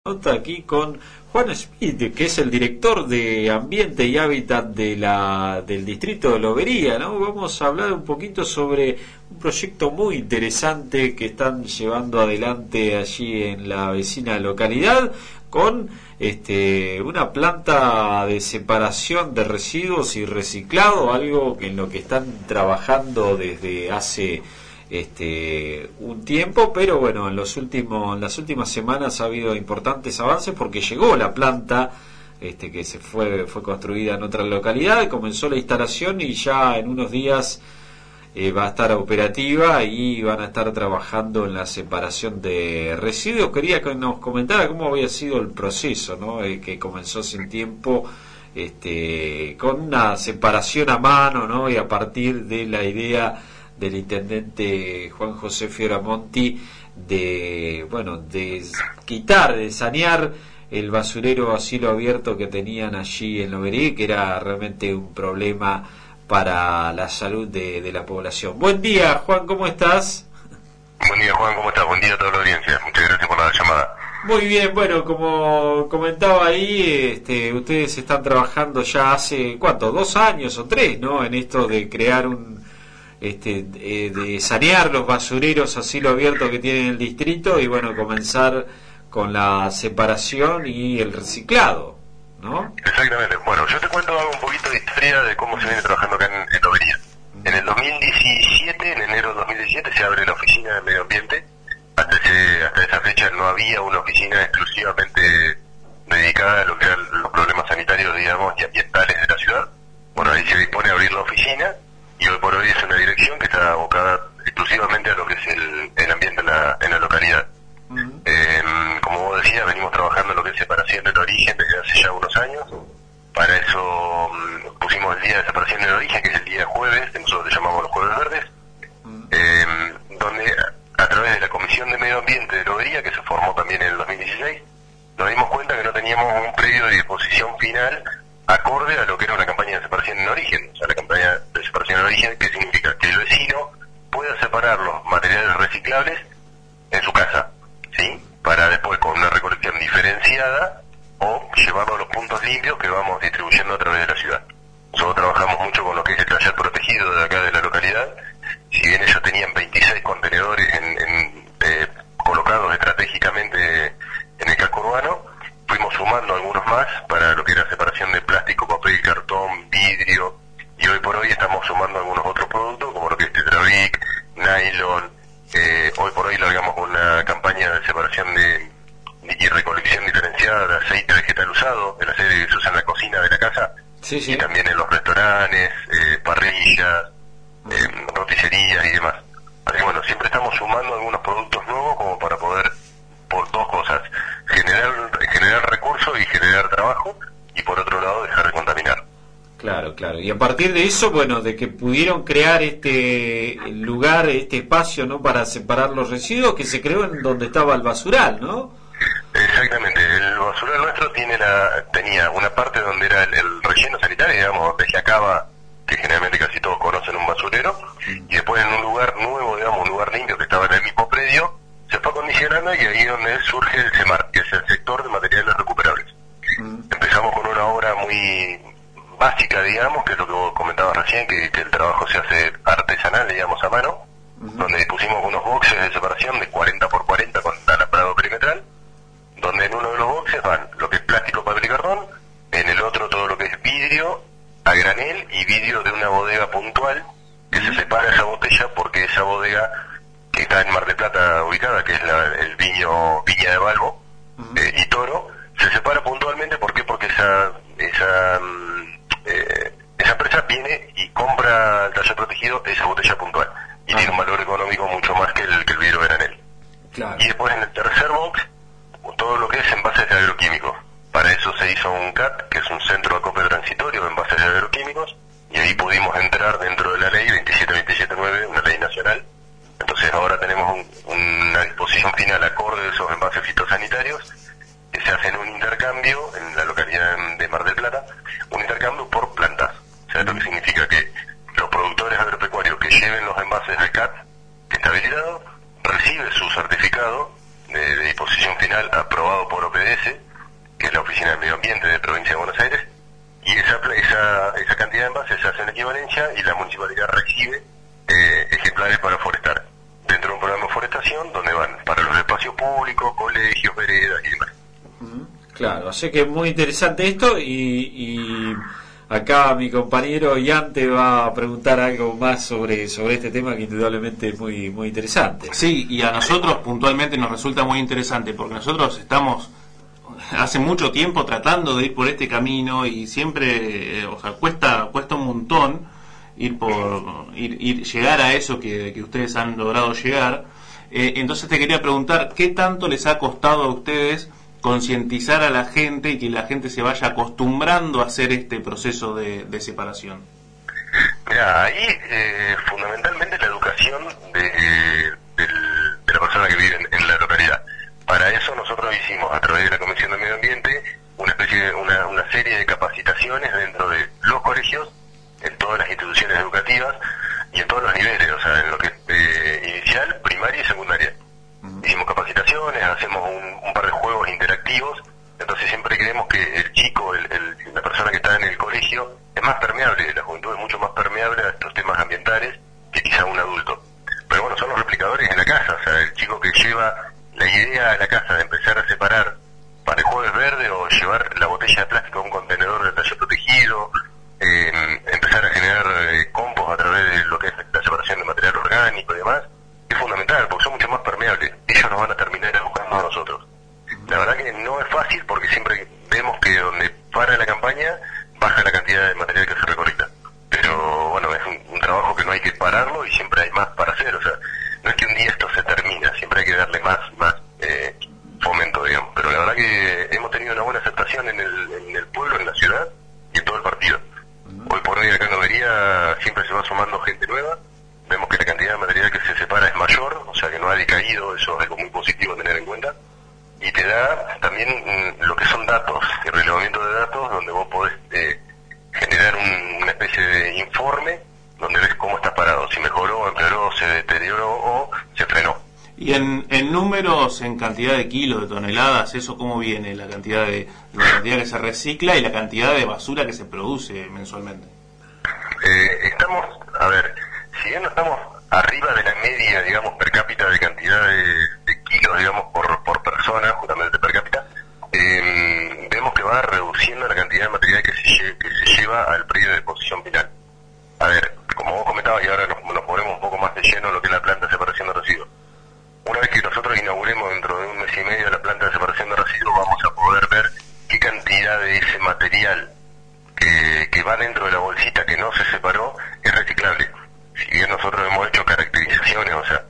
Nota aquí con Juan Smith, que es el director de Ambiente y Hábitat del distrito de Lobería, ¿no? Vamos a hablar un poquito sobre un proyecto muy interesante que están llevando adelante allí en la vecina localidad con una planta de separación de residuos y reciclado, algo en lo que están trabajando desde hace un tiempo, pero bueno, en las últimas semanas ha habido importantes avances porque llegó la planta que fue construida en otra localidad, comenzó la instalación y ya en unos días va a estar operativa y van a estar trabajando en la separación de residuos. Quería que nos comentara cómo había sido el proceso, ¿no? Que comenzó hace un tiempo con una separación a mano, ¿no? Y a partir de la idea del intendente Juan José Fioramonti de sanear el basurero a cielo abierto que tenían allí en Lobería, que era realmente un problema para la salud de la población. Buen día, Juan, ¿cómo estás? Buen día, Juan, ¿cómo estás? Buen día a toda la audiencia. Muchas gracias por la llamada. Muy bien, bueno, como comentaba ahí, ustedes están trabajando ya hace, ¿cuánto? 2 años o 3, ¿no? En esto de crear de sanear los basureros a cielo abierto que tiene el distrito y bueno, comenzar con la separación y el reciclado, ¿no? Exactamente. Bueno, yo te cuento un poquito de historia de cómo se viene trabajando acá en Lobería. En el 2017, en enero de 2017, se abre la oficina de medio ambiente. Hasta esa fecha no había una oficina exclusivamente dedicada a lo que eran los problemas sanitarios, digamos, y ambientales de la ciudad. Bueno, ahí se dispone a abrir la oficina. Y hoy por hoy es una dirección que está abocada exclusivamente a lo que es el ambiente en la localidad. Como vos decías, venimos trabajando en lo que es separación del origen desde hace ya unos años. Para eso pusimos el día de separación del origen, que es el día jueves, que nosotros le llamamos los jueves verdes, donde a través de la Comisión de Medio Ambiente de Lobería, que se formó también en el 2016, nos dimos cuenta que no teníamos un predio de disposición final acorde a lo que era una campaña de separación en origen. O sea, la campaña de separación en origen, que significa que el vecino pueda separar los materiales reciclables en su casa, ¿sí? Para después, con una recolección diferenciada, o llevarlo a los puntos limpios que vamos distribuyendo a través de la ciudad. Nosotros trabajamos mucho con lo que es el taller protegido de acá de la localidad. Si bien ellos tenían 26 contenedores colocados estratégicamente en el casco urbano, fuimos sumando algunos más para lo que era separación de plástico, papel, cartón, vidrio, y hoy por hoy estamos sumando algunos otros productos como lo que es Tetrabric, nylon. Hoy por hoy largamos una campaña de separación y recolección diferenciada de aceite vegetal usado, el aceite que se usa en la cocina de la casa, sí. Y también en los restaurantes, parrillas, roticerías y demás. Así que bueno, siempre estamos sumando algunos productos nuevos como para poder, por dos cosas, generar recursos y generar trabajo, y por otro lado dejar de contaminar. Claro. Y a partir de eso, bueno, de que pudieron crear este lugar, este espacio, ¿no? Para separar los residuos, que se creó en donde estaba el basural, ¿no? Exactamente. El basural nuestro tenía una parte donde era el relleno sanitario, digamos, donde se acaba, que generalmente casi todos conocen un basurero, y después en un lugar nuevo, digamos, un lugar limpio que estaba en el mismo predio, se fue acondicionando y ahí es donde surge el CEMAR, que es el sector de materiales recuperables. Empezamos con una obra muy básica, digamos, que es lo que vos comentabas recién, que el trabajo se hace artesanal, digamos, a mano, donde dispusimos unos boxes de separación de 40 por 40 con alambrado perimetral, donde en uno de los boxes van lo que es plástico, papel y cartón, en el otro todo lo que es vidrio a granel y vidrio de una bodega puntual, que se separa esa botella porque esa bodega que está en Mar del Plata ubicada, que es el Viña de Balbo y Toro, se separa puntualmente. ¿Por qué? Porque esa empresa viene y compra al taller protegido esa botella puntual y tiene un valor económico mucho más que el vidrio granel. Claro. Y después en el tercer box todo lo que es envases de agroquímicos. Para eso se hizo un CAT, que es un centro de acopio transitorio de envases de agroquímicos, y ahí pudimos entrar dentro de la ley 27279, una ley nacional. Entonces ahora tenemos una disposición final acorde de esos envases fitosanitarios que se hace en un intercambio en la localidad de Mar del Plata, un intercambio por plantas. O sea, lo que significa que los productores agropecuarios que lleven los envases al CAT, que está habilitado, recibe su certificado de disposición final aprobado por OPDS, que es la Oficina de Medio Ambiente de la Provincia de Buenos Aires, y esa cantidad de envases se hace en equivalencia y la municipalidad recibe ejemplares para forestar, dentro de un programa de forestación donde van para los espacios públicos, colegios, veredas y demás. Claro, así que es muy interesante esto y acá mi compañero Ian te va a preguntar algo más sobre este tema que indudablemente es muy, muy interesante. Sí, y a nosotros puntualmente nos resulta muy interesante porque nosotros estamos hace mucho tiempo tratando de ir por este camino y siempre, cuesta un montón llegar a eso que ustedes han logrado llegar. Entonces te quería preguntar, ¿qué tanto les ha costado a ustedes concientizar a la gente y que la gente se vaya acostumbrando a hacer este proceso de separación? Mira, ahí fundamentalmente la educación de la persona que vive en la localidad. Para eso nosotros hicimos, a través de la Comisión de Medio Ambiente, una serie de capacitaciones dentro de los colegios, en todas las instituciones educativas y en todos los niveles, o sea, en lo que inicial, primaria y secundaria. Hicimos capacitaciones, hacemos un par de juegos interactivos, entonces siempre creemos que el chico, la persona que está en el colegio, es más permeable, la juventud es mucho más permeable a estos temas ambientales que quizá un adulto. Pero bueno, son los replicadores en la casa, o sea, el chico que lleva la idea a la casa de empezar a separar para el jueves verde o llevar la botella de plástico a un contenedor de taller protegido, empezar a generar compost a través de lo que es la separación de material orgánico y demás, es fundamental porque son mucho más permeables. Ellos nos van a terminar educando a nosotros. La verdad que no es fácil porque siempre vemos que donde para la campaña baja la cantidad de material que se recolecta. Pero bueno, es un trabajo que no hay que pararlo y siempre hay más para hacer. O sea, no es que un día esto se termina, siempre hay que darle más fomento, digamos. Pero la verdad que hemos tenido una buena aceptación en el pueblo, en la ciudad y en todo el partido. Hoy por hoy acá en Lobería siempre se va sumando gente nueva. Vemos que la cantidad de material que se separa es mayor, o sea que no ha decaído, eso es algo muy positivo a tener en cuenta. Y te da también lo que son datos, el relevamiento de datos, donde vos podés generar una especie de informe donde ves cómo está parado, si mejoró, empeoró, se deterioró o se frenó. Y en números, en cantidad de kilos, de toneladas, ¿eso cómo viene? La cantidad que se recicla y la cantidad de basura que se produce mensualmente. Estamos, a ver, si bien no estamos arriba de la media, digamos, per cápita de cantidad de kilos, digamos, por persona, justamente per cápita, vemos que va reduciendo la cantidad de material que se lleva al predio de deposición final. A ver, como vos comentabas, y ahora nos ponemos un poco más de lleno en lo que es la planta de separación de residuos. Una vez que nosotros inauguremos dentro de un mes y medio la planta de separación de residuos, vamos a poder ver qué cantidad de ese material que va dentro de la bolsita que no se separó es reciclable. Si bien nosotros hemos hecho caracterizaciones, o sea,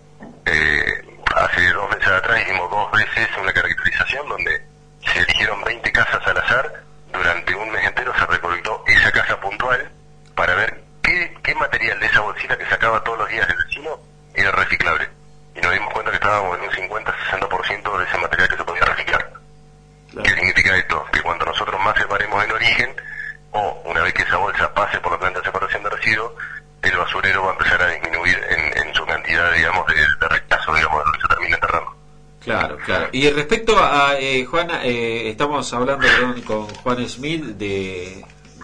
hace 2 meses atrás hicimos 2 veces una caracterización donde se eligieron 20 casas al azar, durante un mes entero se recolectó esa casa puntual para ver qué material de esa bolsita que sacaba todos los días el vecino era reciclable. Y nos dimos cuenta que estábamos en un 50-60% de ese material que se podía reciclar. Claro. ¿Qué significa esto? Que cuando nosotros más separemos en origen, o una vez que esa bolsa pase por la planta de separación de residuos, el basurero va a empezar a disminuir en su cantidad, digamos, de rechazo, digamos, de lo que se termina enterrando. Claro, claro. Y respecto a Juana, estamos hablando con Juan Smith de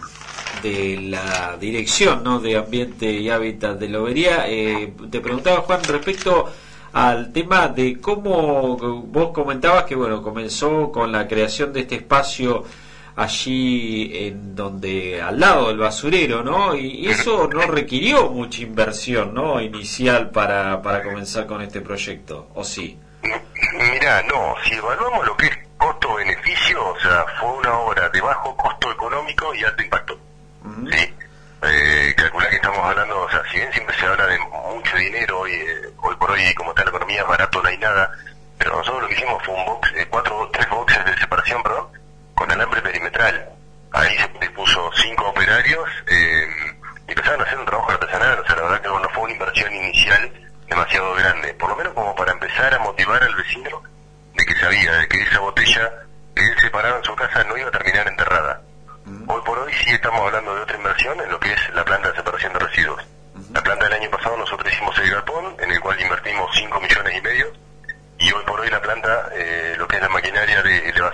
la dirección, ¿no?, de Ambiente y Hábitat de Lobería. Te preguntaba, Juan, respecto al tema de cómo vos comentabas que, bueno, comenzó con la creación de este espacio allí en donde al lado del basurero, ¿no? Y eso no requirió mucha inversión, ¿no?, inicial para comenzar con este proyecto, ¿o sí? Mirá, no, si evaluamos lo que es costo-beneficio, o sea, fue una obra de bajo costo económico y alto impacto. ¿Sí? Calculá que estamos hablando, o sea, si bien siempre se habla de mucho dinero, hoy por hoy, como está la economía, barato no hay nada, pero nosotros lo que hicimos fue tres boxes de separación, perdón, con alambre perimetral. Ahí se puso 5 operarios y empezaron a hacer un trabajo artesanal, o sea, la verdad que no fue una inversión inicial demasiado grande, por lo menos como para empezar a motivar al vecino de que sabía de que esa botella que él separaba en su casa no iba a terminar enterrada. Hoy por hoy sí estamos hablando de otra inversión en lo que es la planta de separación de residuos. La planta del año pasado nosotros hicimos el galpón, en el cual invertimos 5,5 millones, y hoy por hoy la planta, lo que es la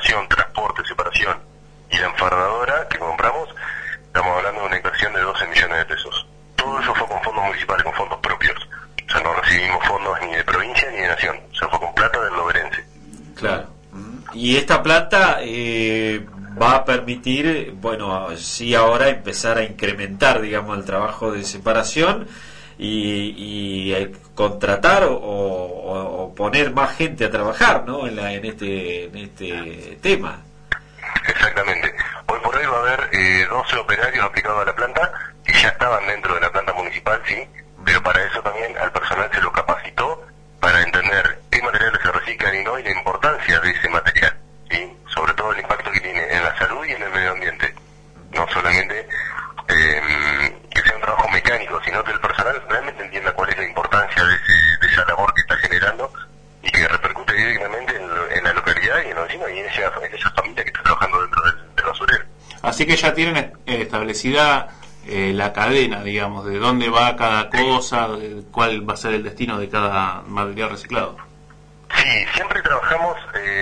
instalación, transporte, separación y la enfardadora que compramos, estamos hablando de una inversión de 12 millones de pesos. Todo eso fue con fondos municipales, con fondos propios. O sea, no recibimos fondos ni de provincia ni de nación. O sea, fue con plata del loberense. Claro. Y esta plata va a permitir, bueno, sí, ahora empezar a incrementar, digamos, el trabajo de separación y contratar o poner más gente a trabajar, ¿no? En este tema. Exactamente. Hoy por hoy va a haber 12 operarios aplicados a la planta que ya estaban dentro de la planta municipal, sí, pero para eso también al personal se lo capacitó para entender qué materiales se reciclan y no, y la importancia de ese material, ¿sí? Sobre todo el impacto que tiene en la salud y en el medio ambiente. No solamente que sea un trabajo mecánico, sino que el personal realmente entienda cuál es la importancia de esa labor que está generando y que repercute directamente en la localidad y en los vecinos y en esa familia que está trabajando dentro del basurero. Así que ya tienen establecida la cadena, digamos, de dónde va cada cosa, de cuál va a ser el destino de cada material reciclado. Sí, siempre trabajamos,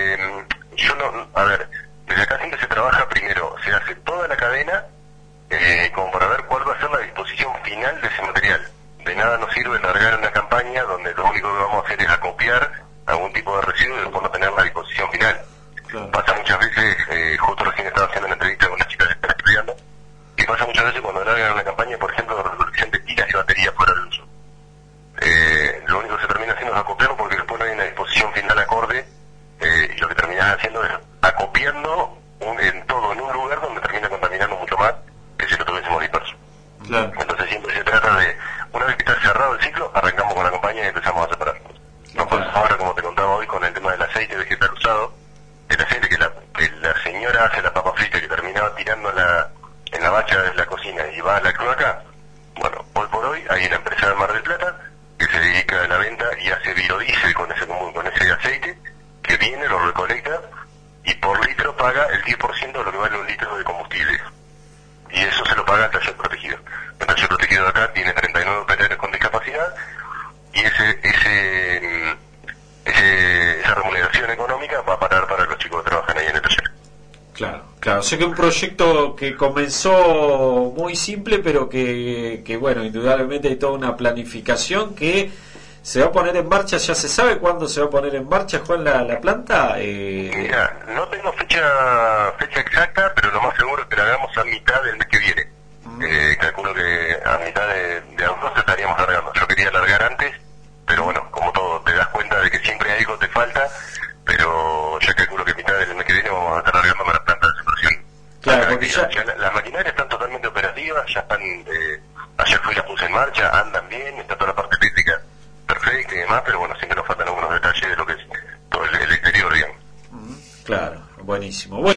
desde acá siempre se trabaja primero, se hace toda la cadena como para ver cuál va a ser la disposición final de ese material. De nada nos sirve largar una campaña donde lo único que vamos a hacer es acopiar algún tipo de residuo y después no tener la disposición final. Claro. Pasa muchas veces, justo recién estaba haciendo una entrevista con una chica que está estudiando, y pasa muchas veces cuando largan una campaña, por ejemplo, de recolección de pilas y baterías fuera del uso. Lo único que se termina haciendo es acopiarlo porque después no hay una disposición final acorde, y lo que terminas haciendo es acopiando en un lugar donde termina contaminando mucho más que si lo tuviésemos disperso. Claro. Entonces siempre se trata de, una vez que está cerrado el ciclo, arrancamos con la campaña y empezamos a separar. Ahora, como te contaba hoy, con el tema del aceite vegetal usado, el aceite que la señora hace la papa frita que terminaba tirando en la bacha de la cocina y va a la cloaca, bueno, hoy por hoy hay una empresa de Mar del Plata que se dedica a la venta y hace biodiesel con ese aceite, que viene, lo recolecta y por litro paga el 10% de lo que vale un litro de combustible. Y eso se lo paga el taller protegido. El taller protegido de acá tiene 39 operarios con discapacidad y esa remuneración económica va a parar para los chicos que trabajan ahí en el taller. Claro, sé que es un proyecto que comenzó muy simple, pero que bueno, indudablemente hay toda una planificación que se va a poner en marcha. ¿Ya se sabe cuándo se va a poner en marcha, Juan, la planta? Mira, no tengo fecha exacta, pero lo más seguro es que la hagamos a mitad del mes que viene. Calculo que a mitad de agosto estaríamos largando. Yo quería largar antes, pero bueno, como todo, te das cuenta de que siempre algo te falta, pero ya calculo que a mitad del mes que viene vamos a estar largando para la planta de separación. Claro, porque ya las maquinarias están totalmente operativas, ya están, ayer fui y las puse en marcha, andan bien, está toda la parte eléctrica perfecta y demás, pero bueno, siempre nos faltan algunos detalles de lo que es todo el exterior, digamos. Claro, buenísimo.